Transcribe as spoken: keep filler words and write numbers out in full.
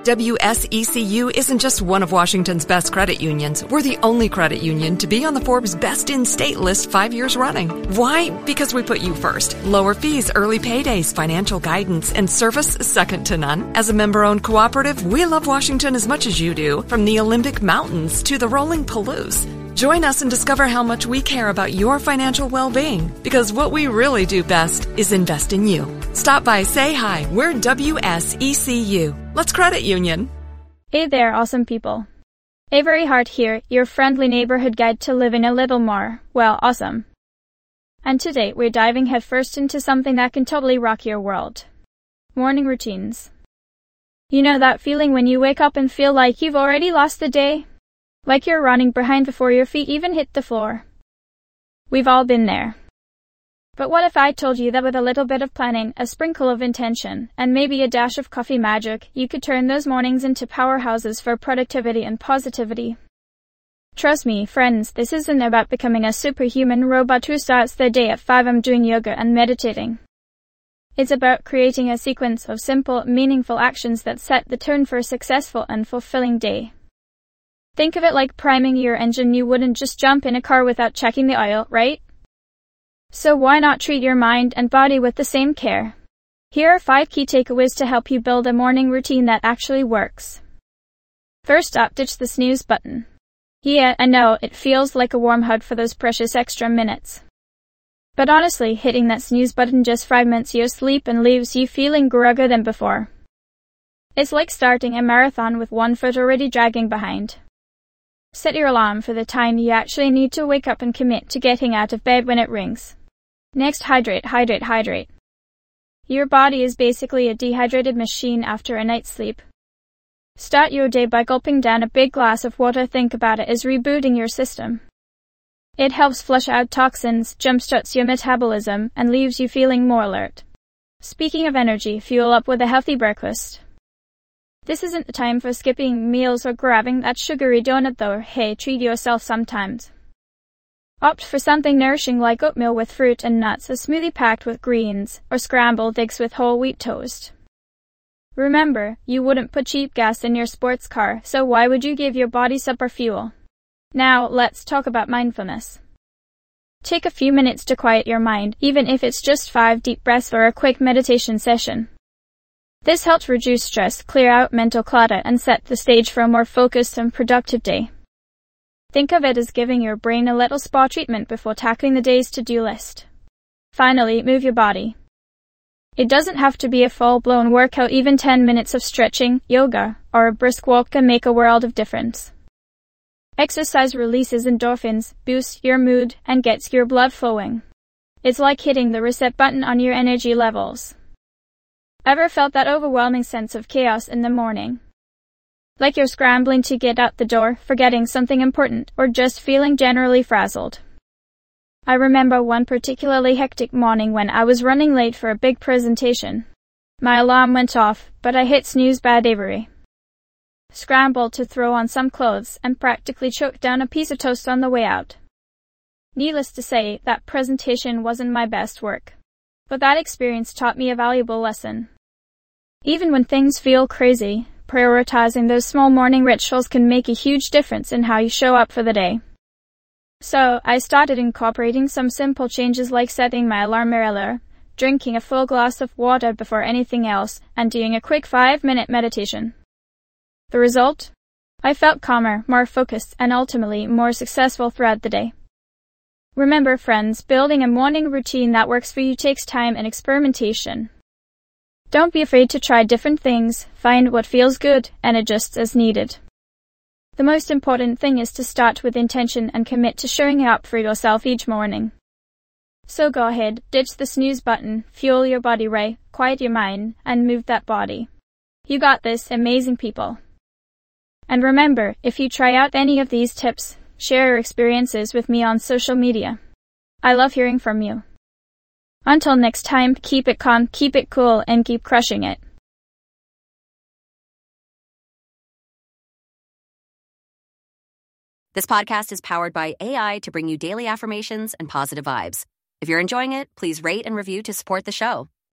W S E C U isn't just one of Washington's best credit unions. We're the only credit union to be on the Forbes Best in State list five years running. Why? Because we put you first. Lower fees, early paydays, financial guidance, and service second to none. As a member-owned cooperative, we love Washington as much as you do, from the Olympic Mountains to the rolling Palouse. Join us and discover how much we care about your financial well-being, because what we really do best is invest in you. Stop by, say hi. We're W S E C U. Let's credit union. Hey there, awesome people. Avery Hart here, your friendly neighborhood guide to living a little more, well, awesome. And today we're diving headfirst into something that can totally rock your world. Morning routines. You know that feeling when you wake up and feel like you've already lost the day? Like you're running behind before your feet even hit the floor. We've all been there. But what if I told you that with a little bit of planning, a sprinkle of intention, and maybe a dash of coffee magic, you could turn those mornings into powerhouses for productivity and positivity? Trust me, friends, this isn't about becoming a superhuman robot who starts their day at five a m doing yoga and meditating. It's about creating a sequence of simple, meaningful actions that set the tone for a successful and fulfilling day. Think of it like priming your engine. You wouldn't just jump in a car without checking the oil, right? So why not treat your mind and body with the same care? Here are five key takeaways to help you build a morning routine that actually works. First up, ditch the snooze button. Yeah, I know, it feels like a warm hug for those precious extra minutes. But honestly, hitting that snooze button just fragments your sleep and leaves you feeling groggier than before. It's like starting a marathon with one foot already dragging behind. Set your alarm for the time you actually need to wake up and commit to getting out of bed when it rings. Next, hydrate, hydrate, hydrate. Your body is basically a dehydrated machine after a night's sleep. Start your day by gulping down a big glass of water. Think about it as rebooting your system. It helps flush out toxins, jumpstarts your metabolism, and leaves you feeling more alert. Speaking of energy, fuel up with a healthy breakfast. This isn't the time for skipping meals or grabbing that sugary donut though. Hey, treat yourself sometimes. Opt for something nourishing like oatmeal with fruit and nuts, a smoothie packed with greens, or scrambled eggs with whole wheat toast. Remember, you wouldn't put cheap gas in your sports car, so why would you give your body super fuel? Now, let's talk about mindfulness. Take a few minutes to quiet your mind, even if it's just five deep breaths or a quick meditation session. This helps reduce stress, clear out mental clutter, and set the stage for a more focused and productive day. Think of it as giving your brain a little spa treatment before tackling the day's to-do list. Finally, move your body. It doesn't have to be a full-blown workout. Even ten minutes of stretching, yoga, or a brisk walk can make a world of difference. Exercise releases endorphins, boosts your mood, and gets your blood flowing. It's like hitting the reset button on your energy levels. Ever felt that overwhelming sense of chaos in the morning? Like you're scrambling to get out the door, forgetting something important, or just feeling generally frazzled? I remember one particularly hectic morning when I was running late for a big presentation. My alarm went off, but I hit snooze bad Avery. Scrambled to throw on some clothes and practically choked down a piece of toast on the way out. Needless to say, that presentation wasn't my best work. But that experience taught me a valuable lesson. Even when things feel crazy, prioritizing those small morning rituals can make a huge difference in how you show up for the day. So, I started incorporating some simple changes like setting my alarm earlier, drinking a full glass of water before anything else, and doing a quick five-minute meditation. The result? I felt calmer, more focused, and ultimately more successful throughout the day. Remember, friends, building a morning routine that works for you takes time and experimentation. Don't be afraid to try different things, find what feels good, and adjust as needed. The most important thing is to start with intention and commit to showing up for yourself each morning. So go ahead, ditch the snooze button, fuel your body right, quiet your mind, and move that body. You got this, amazing people. And remember, if you try out any of these tips, share your experiences with me on social media. I love hearing from you. Until next time, keep it calm, keep it cool, and keep crushing it. This podcast is powered by A I to bring you daily affirmations and positive vibes. If you're enjoying it, please rate and review to support the show.